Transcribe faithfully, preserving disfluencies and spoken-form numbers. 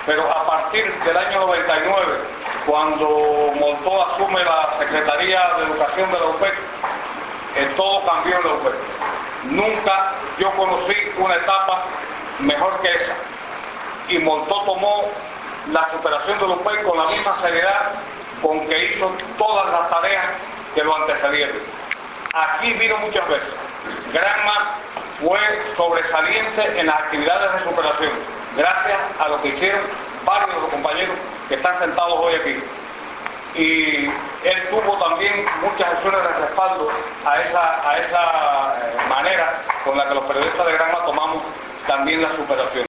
pero a partir del año noventa y nueve, cuando Moltó asume la Secretaría de Educación de la U P E C, eh, todo cambió en la U P E C. Nunca yo conocí una etapa mejor que esa, y Moltó tomó la superación de la U P E C con la misma seriedad con que hizo todas las tareas que lo antecedieron. Aquí vino muchas veces. Granma fue sobresaliente en las actividades de superación, gracias a lo que hicieron varios de los compañeros que están sentados hoy aquí. Y él tuvo también muchas acciones de respaldo a esa, a esa manera con la que los periodistas de Granma tomamos también la superación.